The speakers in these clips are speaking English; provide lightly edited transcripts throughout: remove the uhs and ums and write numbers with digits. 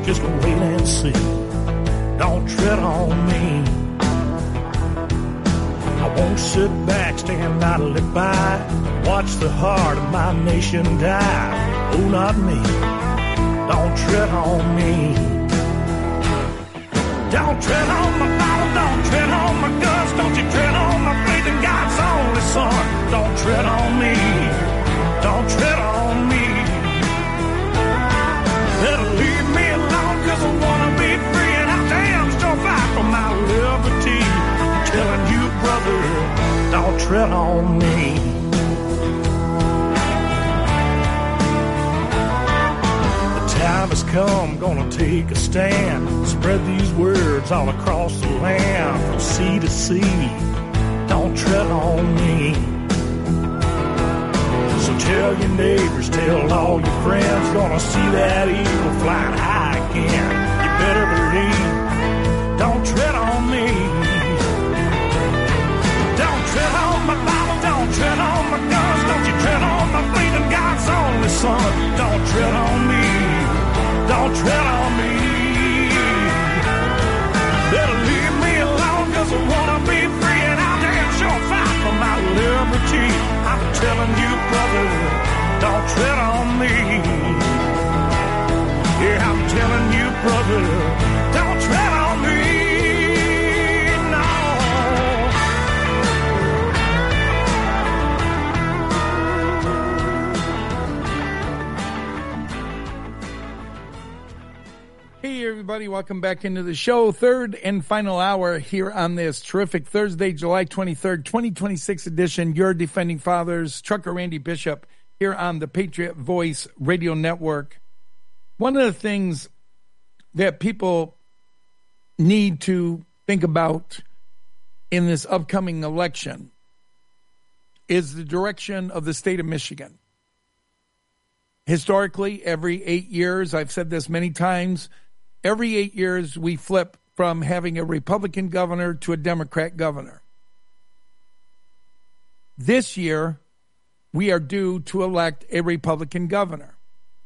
Just wait and see. Don't tread on me. I won't sit back, stand idly by, watch the heart of my nation die. Oh, not me. Don't tread on me. Don't tread on my Bible, don't tread on my guns, don't you tread on my faith in God's only Son. Don't tread on me. Don't tread on me. Better leave me alone, 'cause I wanna be free, and I damn sure fight for my liberty. I'm telling you, brother, don't tread on me. The time has come, gonna take a stand, spread these words all across the land, from sea to sea. Don't tread on me. So tell your neighbors, tell all your friends, gonna see that eagle flying high again. You better believe, don't tread on me. Don't tread on my Bible, don't tread on my guns, don't you tread on my faith in God's only Son. Don't tread on me, don't tread on me. Better leave me alone, 'cause I wanna be free, and I'll damn sure fight for my liberty. I'm telling you, brother, don't tread on me. Yeah, I'm telling you, brother, don't tread on me. Hey, everybody. Welcome back into the show. Third and final hour here on this terrific Thursday, July 23rd, 2026 edition. Your Defending Fathers, Trucker Randy Bishop, here on the Patriot Voice Radio Network. One of the things that people need to think about in this upcoming election is the direction of the state of Michigan. Historically, every 8 years, I've said this many times, every 8 years we flip from having a Republican governor to a Democrat governor. This year, we are due to elect a Republican governor.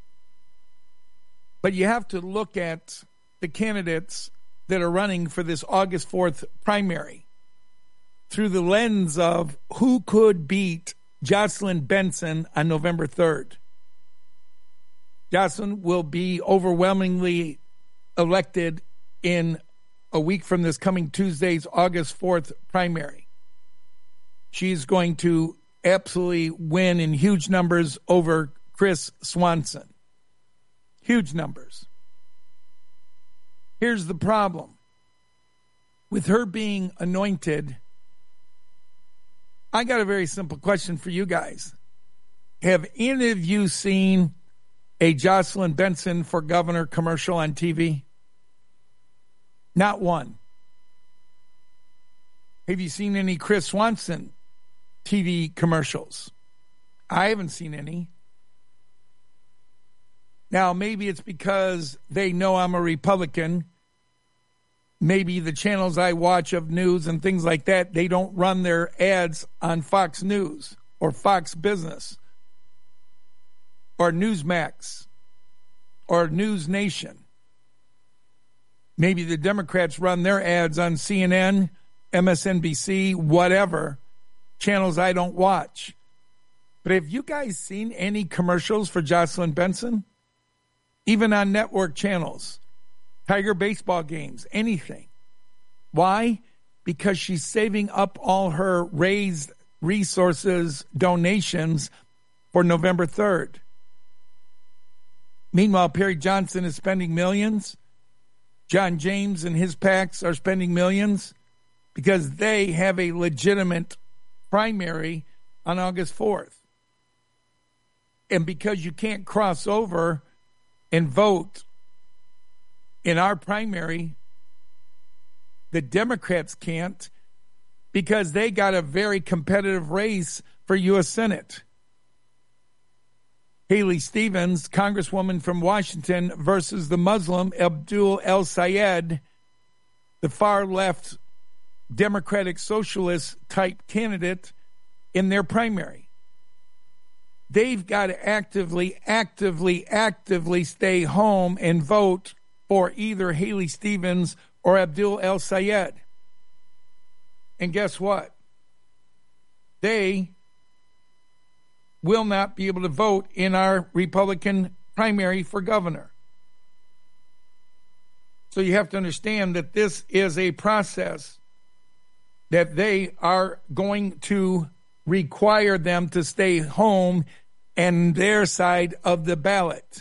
But you have to look at the candidates that are running for this August 4th primary through the lens of who could beat Jocelyn Benson on November 3rd. Jocelyn will be overwhelmingly elected in a week from this coming Tuesday's August 4th primary. She's going to absolutely win in huge numbers over Chris Swanson. Huge numbers. Here's the problem. With her being anointed, I got a very simple question for you guys. Have any of you seen a Jocelyn Benson for governor commercial on TV? Not one. Have you seen any Chris Swanson TV commercials? I haven't seen any. Now, maybe it's because they know I'm a Republican. Maybe the channels I watch of news and things like that, they don't run their ads on Fox News or Fox Business or Newsmax or News Nation. Maybe the Democrats run their ads on CNN, MSNBC, whatever, channels I don't watch. But have you guys seen any commercials for Jocelyn Benson? Even on network channels, Tiger baseball games, anything. Why? Because she's saving up all her raised resources, donations for November 3rd. Meanwhile, Perry Johnson is spending millions. John James and his PACs are spending millions because they have a legitimate primary on August 4th. And because you can't cross over and vote in our primary, the Democrats can't because they got a very competitive race for U.S. Senate. Haley Stevens, Congresswoman from Washington, versus the Muslim Abdul El-Sayed, the far-left Democratic Socialist-type candidate in their primary. They've got to actively stay home and vote for either Haley Stevens or Abdul El-Sayed. And guess what? They will not be able to vote in our Republican primary for governor. So you have to understand that this is a process that they are going to require them to stay home and their side of the ballot.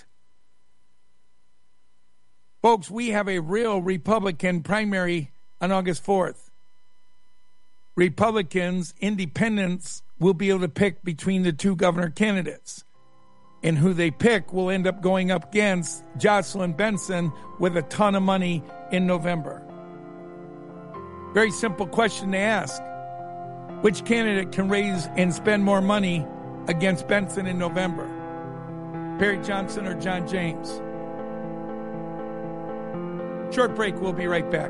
Folks, we have a real Republican primary on August 4th. Republicans, independents, will be able to pick between the two governor candidates. And who they pick will end up going up against Jocelyn Benson with a ton of money in November. Very simple question to ask. Which candidate can raise and spend more money against Benson in November? Perry Johnson or John James? Short break, we'll be right back.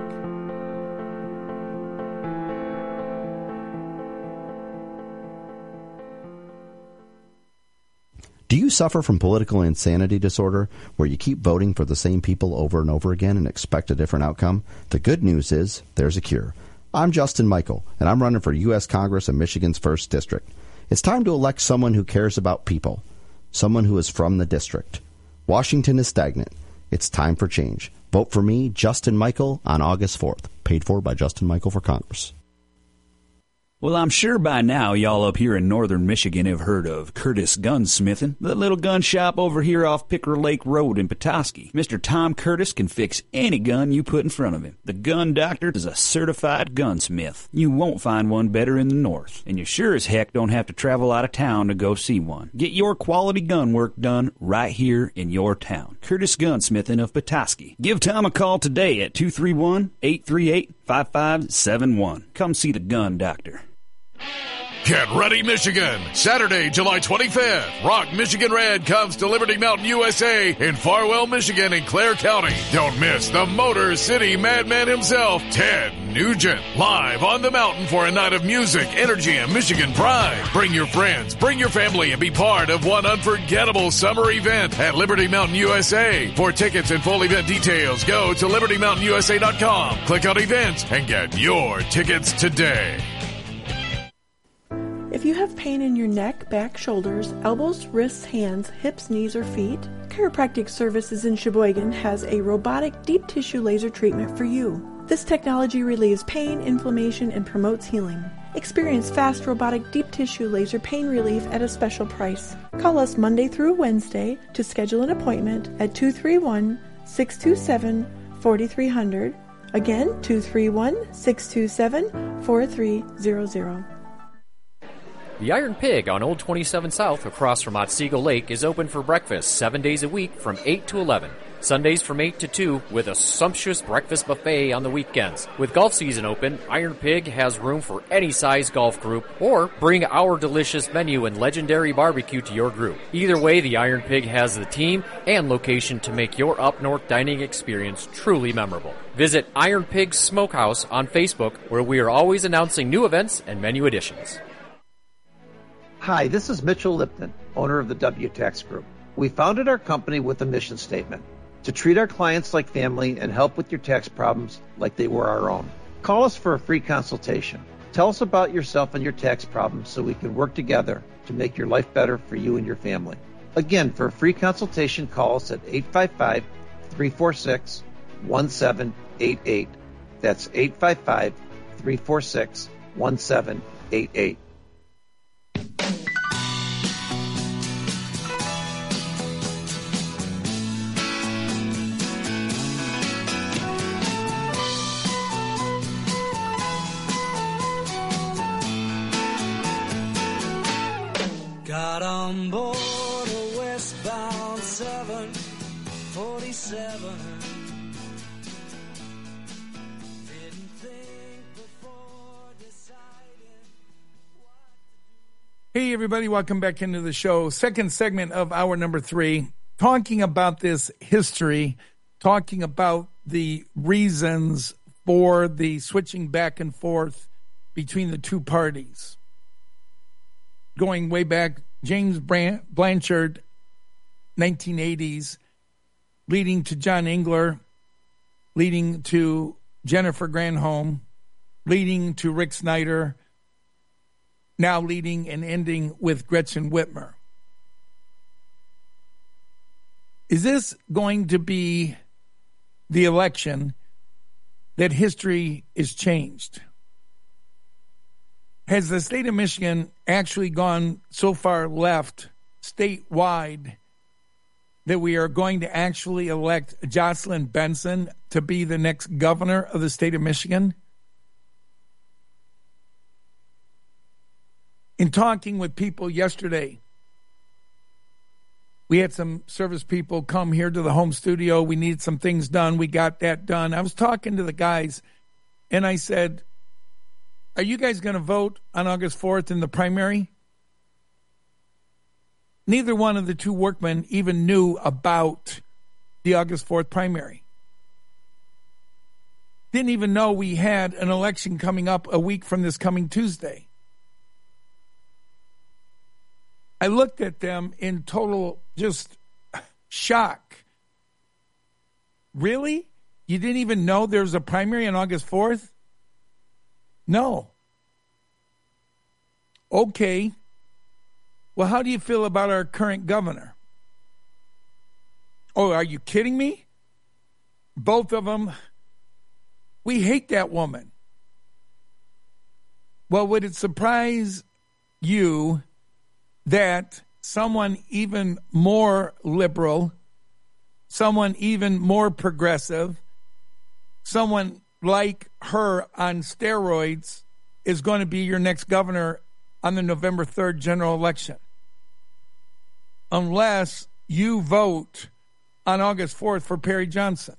Do you suffer from political insanity disorder, where you keep voting for the same people over and over again and expect a different outcome? The good news is there's a cure. I'm Justin Michael, and I'm running for U.S. Congress in Michigan's 1st District. It's time to elect someone who cares about people, someone who is from the district. Washington is stagnant. It's time for change. Vote for me, Justin Michael, on August 4th. Paid for by Justin Michael for Congress. Well, I'm sure by now y'all up here in northern Michigan have heard of Curtis Gunsmithing, the little gun shop over here off Picker Lake Road in Petoskey. Mr. Tom Curtis can fix any gun you put in front of him. The Gun Doctor is a certified gunsmith. You won't find one better in the north, and you sure as heck don't have to travel out of town to go see one. Get your quality gun work done right here in your town. Curtis Gunsmithing of Petoskey. Give Tom a call today at 231-838-5571. Come see the Gun Doctor. Get ready, Michigan! Saturday, July 25th, Rock Michigan Red comes to Liberty Mountain, USA in Farwell, Michigan in Clare County. Don't miss the Motor City Madman himself, Ted Nugent, live on the mountain for a night of music, energy, and Michigan pride. Bring your friends, bring your family, and be part of one unforgettable summer event at Liberty Mountain, USA. For tickets and full event details, go to libertymountainusa.com, click on events, and get your tickets today. If you have pain in your neck, back, shoulders, elbows, wrists, hands, hips, knees, or feet, Chiropractic Services in Sheboygan has a robotic deep tissue laser treatment for you. This technology relieves pain, inflammation, and promotes healing. Experience fast robotic deep tissue laser pain relief at a special price. Call us Monday through Wednesday to schedule an appointment at 231-627-4300. Again, 231-627-4300. The Iron Pig on Old 27 South across from Otsego Lake is open for breakfast 7 days a week from 8 to 11. Sundays from 8 to 2 with a sumptuous breakfast buffet on the weekends. With golf season open, Iron Pig has room for any size golf group, or bring our delicious menu and legendary barbecue to your group. Either way, the Iron Pig has the team and location to make your up-north dining experience truly memorable. Visit Iron Pig Smokehouse on Facebook, where we are always announcing new events and menu additions. Hi, this is Mitchell Lipton, owner of the WTax Group. We founded our company with a mission statement: to treat our clients like family and help with your tax problems like they were our own. Call us for a free consultation. Tell us about yourself and your tax problems so we can work together to make your life better for you and your family. Again, for a free consultation, call us at 855-346-1788. That's 855-346-1788. Got on board a westbound 747. Didn't think before deciding what to do. Hey, everybody, welcome back into the show. Second segment of hour number 3, talking about this history, talking about the reasons for the switching back and forth between the two parties. Going way back, James Blanchard, 1980s, leading to John Engler leading to Jennifer Granholm, leading to Rick Snyder, now leading and ending with Gretchen Whitmer. Is this going to be the election that history is changed? Has the state of Michigan actually gone so far left statewide that we are going to actually elect Jocelyn Benson to be the next governor of the state of Michigan? In talking with people yesterday, we had some service people come here to the home studio. We needed some things done. We got that done. I was talking to the guys, and I said, are you guys going to vote on August 4th in the primary? Neither one of the two workmen even knew about the August 4th primary. Didn't even know we had an election coming up a week from this coming Tuesday. I looked at them in total just shock. Really? You didn't even know there was a primary on August 4th? No. Okay. Well, how do you feel about our current governor? Oh, are you kidding me? Both of them. We hate that woman. Well, would it surprise you that someone even more liberal, someone even more progressive, someone like her on steroids is going to be your next governor on the November 3rd general election? Unless you vote on August 4th for Perry Johnson.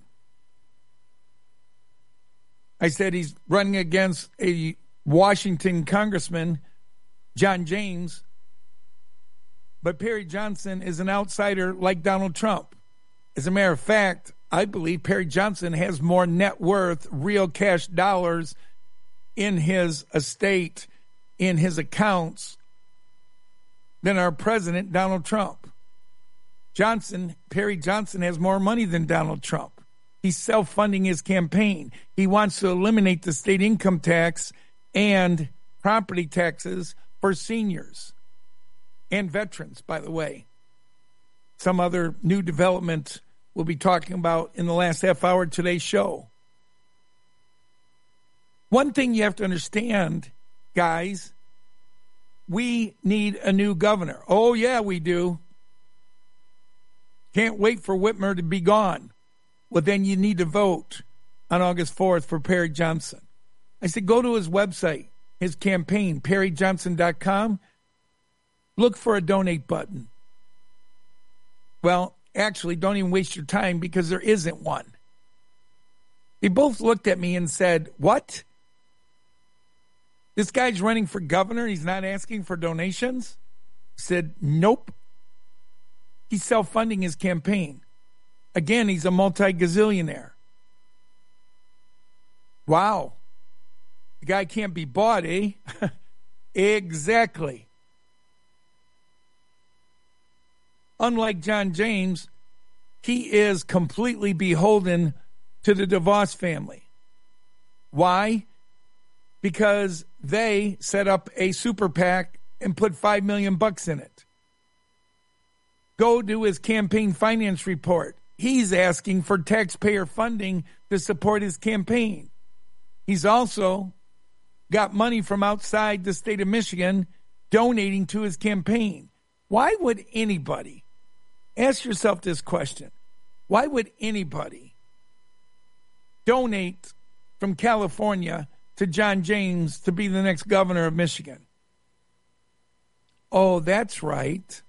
I said he's running against a Washington congressman, John James, but Perry Johnson is an outsider like Donald Trump. As a matter of fact, I believe Perry Johnson has more net worth, real cash dollars in his estate, in his accounts, than our president, Donald Trump. Perry Johnson has more money than Donald Trump. He's self-funding his campaign. He wants to eliminate the state income tax and property taxes for seniors and veterans, by the way. Some other new development we'll be talking about in the last half hour of today's show. One thing you have to understand, guys, we need a new governor. Oh, yeah, we do. Can't wait for Whitmer to be gone. Well, then you need to vote on August 4th for Perry Johnson. I said, go to his website, his campaign, perryjohnson.com. Look for a donate button. Well, actually, don't even waste your time because there isn't one. They both looked at me and said, what? This guy's running for governor. He's not asking for donations? I said, nope. He's self-funding his campaign. Again, he's a multi-gazillionaire. Wow. The guy can't be bought, eh? Exactly. Unlike John James, he is completely beholden to the DeVos family. Why? Because they set up a super PAC and put $5 million in it. Go to his campaign finance report. He's asking for taxpayer funding to support his campaign. He's also got money from outside the state of Michigan donating to his campaign. Why would anybody, ask yourself this question, why would anybody donate from California to John James to be the next governor of Michigan? Oh, that's right.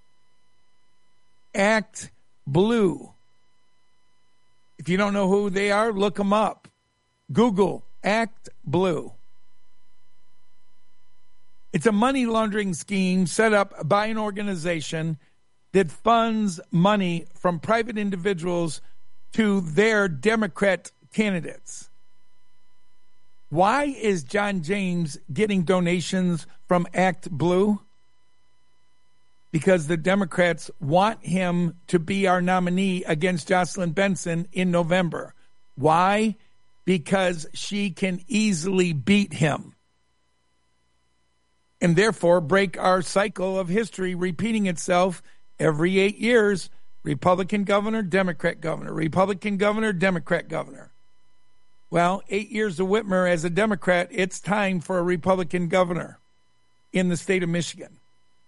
Act Blue. If you don't know who they are, look them up. Google Act Blue. It's a money laundering scheme set up by an organization that funds money from private individuals to their Democrat candidates. Why is John James getting donations from Act Blue? Because the Democrats want him to be our nominee against Jocelyn Benson in November. Why? Because she can easily beat him. And therefore break our cycle of history repeating itself every 8 years. Republican governor, Democrat governor, Republican governor, Democrat governor. Well, 8 years of Whitmer as a Democrat, it's time for a Republican governor in the state of Michigan.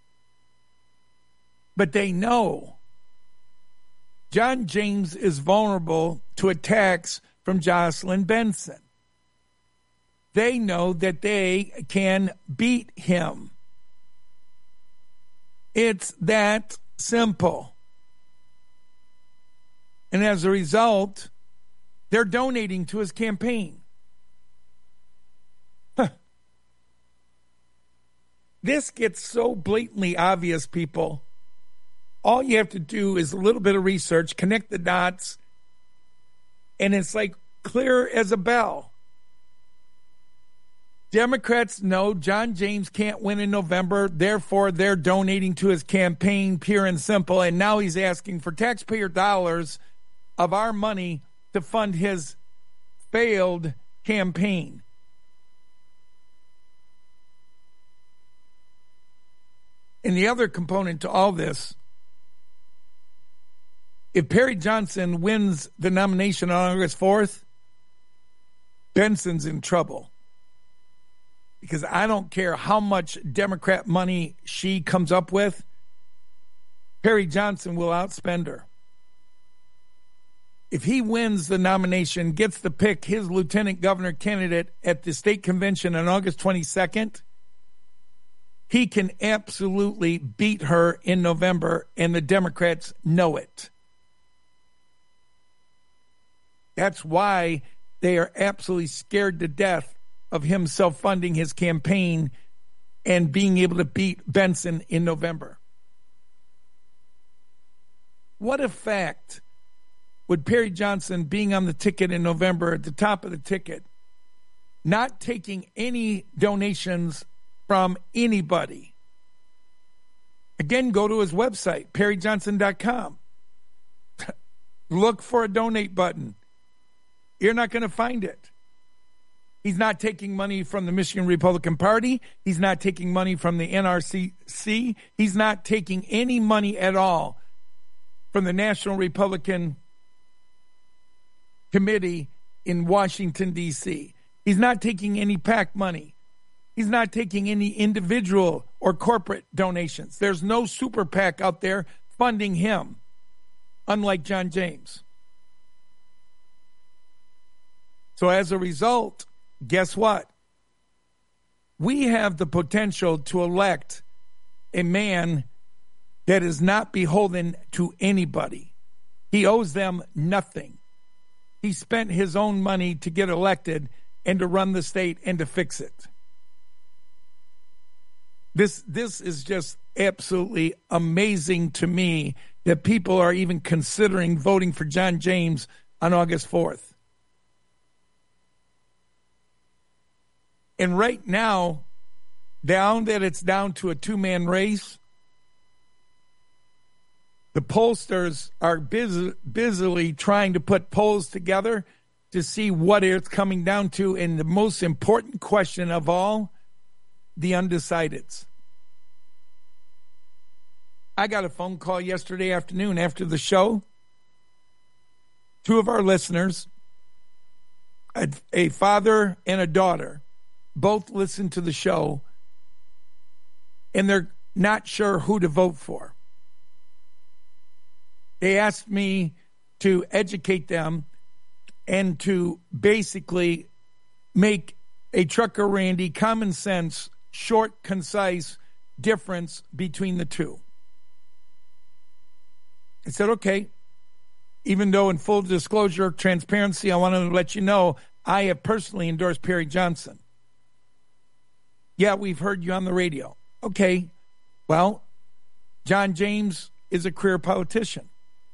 But they know John James is vulnerable to attacks from Jocelyn Benson. They know that they can beat him. It's that simple. And as a result, they're donating to his campaign. This gets so blatantly obvious, people. All you have to do is a little bit of research, connect the dots, and it's like clear as a bell. Democrats know John James can't win in November, therefore they're donating to his campaign, pure and simple, and now he's asking for taxpayer dollars of our money to fund his failed campaign. And the other component to all this, if Perry Johnson wins the nomination on August 4th, Benson's in trouble. Because I don't care how much Democrat money she comes up with, Perry Johnson will outspend her. If he wins the nomination, gets to pick his lieutenant governor candidate at the state convention on August 22nd, he can absolutely beat her in November, and the Democrats know it. That's why they are absolutely scared to death of him self-funding his campaign and being able to beat Benson in November. What effect would Perry Johnson being on the ticket in November, at the top of the ticket, not taking any donations from anybody? Again, go to his website, perryjohnson.com. Look for a donate button. You're not going to find it. He's not taking money from the Michigan Republican Party. He's not taking money from the NRCC. He's not taking any money at all from the National Republican Committee in Washington, D.C. He's not taking any PAC money. He's not taking any individual or corporate donations. There's no super PAC out there funding him, unlike John James. So as a result, guess what? We have the potential to elect a man that is not beholden to anybody. He owes them nothing. He spent his own money to get elected and to run the state and to fix it. This is just absolutely amazing to me that people are even considering voting for John James on August 4th. And right now, it's down to a two-man race, the pollsters are busily trying to put polls together to see what it's coming down to. And the most important question of all, the undecideds. I got a phone call yesterday afternoon after the show. Two of our listeners, a father and a daughter, both listened to the show, and they're not sure who to vote for. They asked me to educate them and to basically make a Trucker Randy common sense, short, concise difference between the two. I said, okay, even though in full disclosure, transparency, I want to let you know, I have personally endorsed Perry Johnson. Yeah, we've heard you on the radio. Okay, well, John James is a career politician.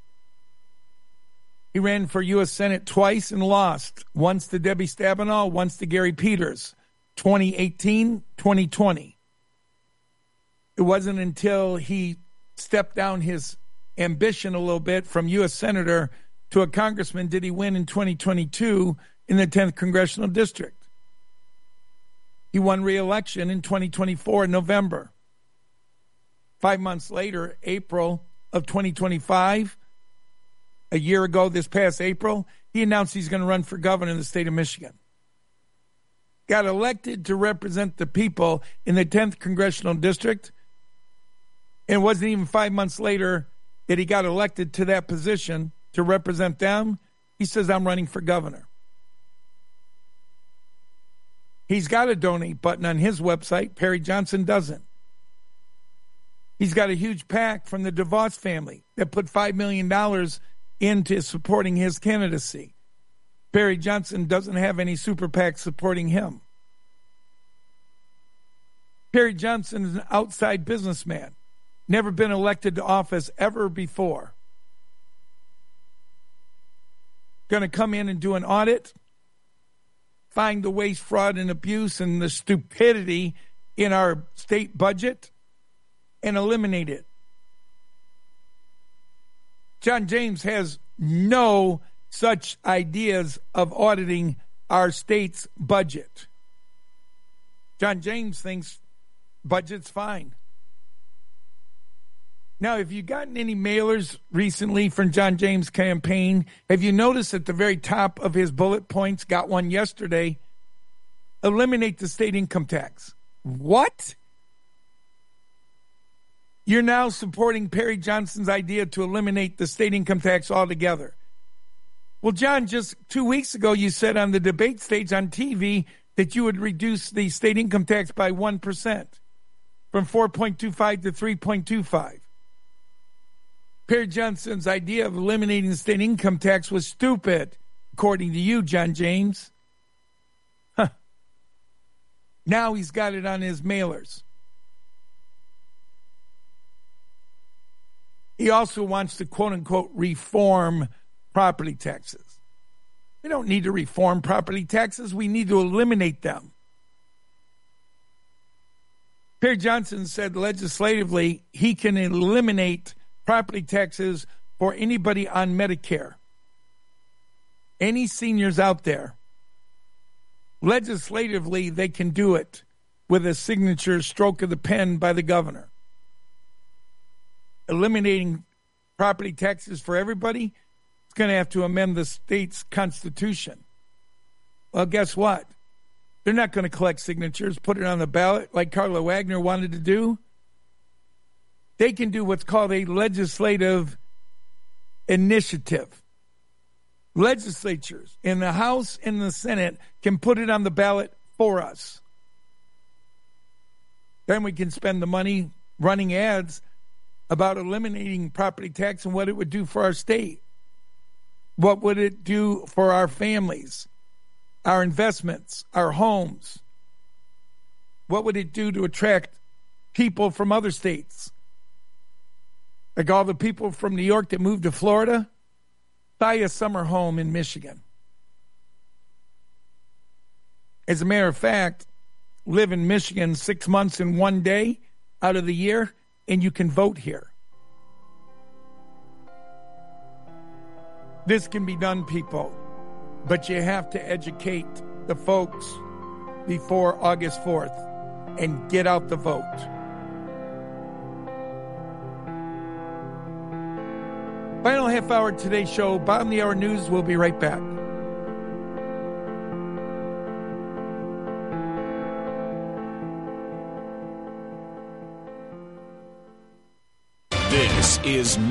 He ran for U.S. Senate twice and lost, once to Debbie Stabenow, once to Gary Peters, 2018, 2020. It wasn't until he stepped down his ambition a little bit from U.S. Senator to a congressman did he win in 2022 in the 10th Congressional District. He won re-election in 2024 in November. 5 months later, April of 2025, a year ago this past April, he announced he's going to run for governor in the state of Michigan. Got elected to represent the people in the 10th Congressional District. And it wasn't even 5 months later that he got elected to that position to represent them. He says, I'm running for governor. He's got a donate button on his website. Perry Johnson doesn't. He's got a huge PAC from the DeVos family that put $5 million into supporting his candidacy. Perry Johnson doesn't have any super PAC supporting him. Perry Johnson is an outside businessman, never been elected to office ever before. Going to come in and do an audit, find the waste, fraud, and abuse and the stupidity in our state budget, and eliminate it. John James has no such ideas of auditing our state's budget. John James thinks budget's fine. Now, have you gotten any mailers recently from John James' campaign? Have you noticed at the very top of his bullet points, got one yesterday, eliminate the state income tax? What? You're now supporting Perry Johnson's idea to eliminate the state income tax altogether. Well, John, just 2 weeks ago, you said on the debate stage on TV that you would reduce the state income tax by 1%, from 4.25 to 3.25. Perry Johnson's idea of eliminating the state income tax was stupid, according to you, John James. Huh. Now he's got it on his mailers. He also wants to, quote-unquote, reform property taxes. We don't need to reform property taxes. We need to eliminate them. Perry Johnson said legislatively he can eliminate property taxes for anybody on Medicare. Any seniors out there. Legislatively, they can do it with a signature stroke of the pen by the governor. Eliminating property taxes for everybody, it's going to have to amend the state's constitution. Well, guess what? They're not going to collect signatures, put it on the ballot like Carla Wagner wanted to do. They can do what's called a legislative initiative. Legislatures in the House and the Senate can put it on the ballot for us. Then we can spend the money running ads about eliminating property tax and what it would do for our state. What would it do for our families, our investments, our homes? What would it do to attract people from other states? Like all the people from New York that moved to Florida, buy a summer home in Michigan. As a matter of fact, live in Michigan 6 months and 1 day out of the year, and you can vote here. This can be done, people, but you have to educate the folks before August 4th and get out the vote. Final half hour of today's show, bottom of the hour news. We'll be right back. This is